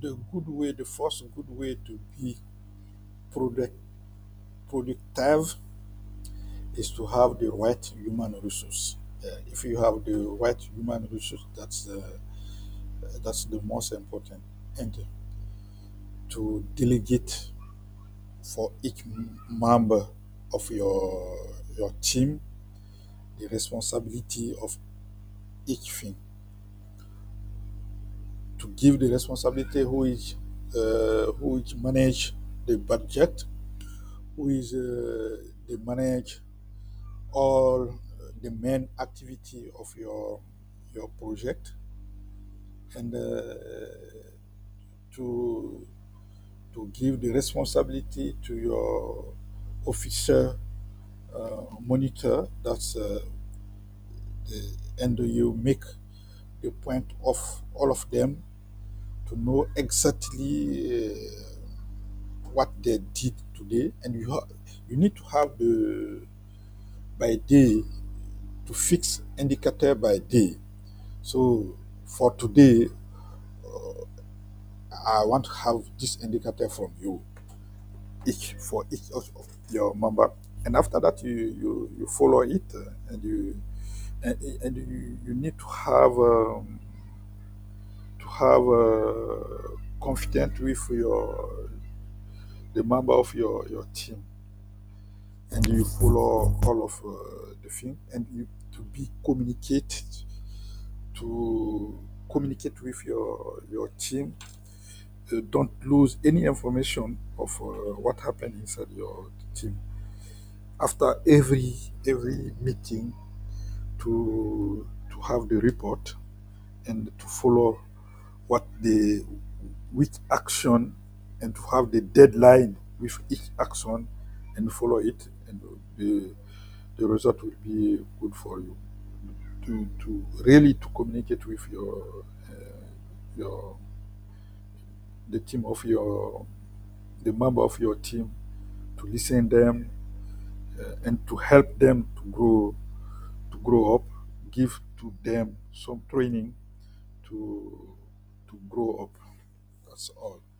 the first good way to be product, productive is to have the right human resource. If you have the right human resource, that's the most important. And to delegate for each member of your team the responsibility of each thing. To give the responsibility who is manage the budget, who is the manage all the main activity of your project, and to give the responsibility to your officer monitor. That's and you make the point of all of them to know exactly what they did today, and you need to have the by day to fix indicator by day. So for today, I want to have this indicator from you, each for each of your member, and after that you follow it, and you need to have confidence with the member of your team, and you follow all of the thing, and you to be communicate to communicate with your team. Don't lose any information of what happened inside your team after every meeting, to have the report and to follow what the which action, and to have the deadline with each action and follow it, and the result will be good for you. To really to communicate with your the team of your the member of your team, to listen them, and to help them to grow up, give to them some training to grow up. That's all.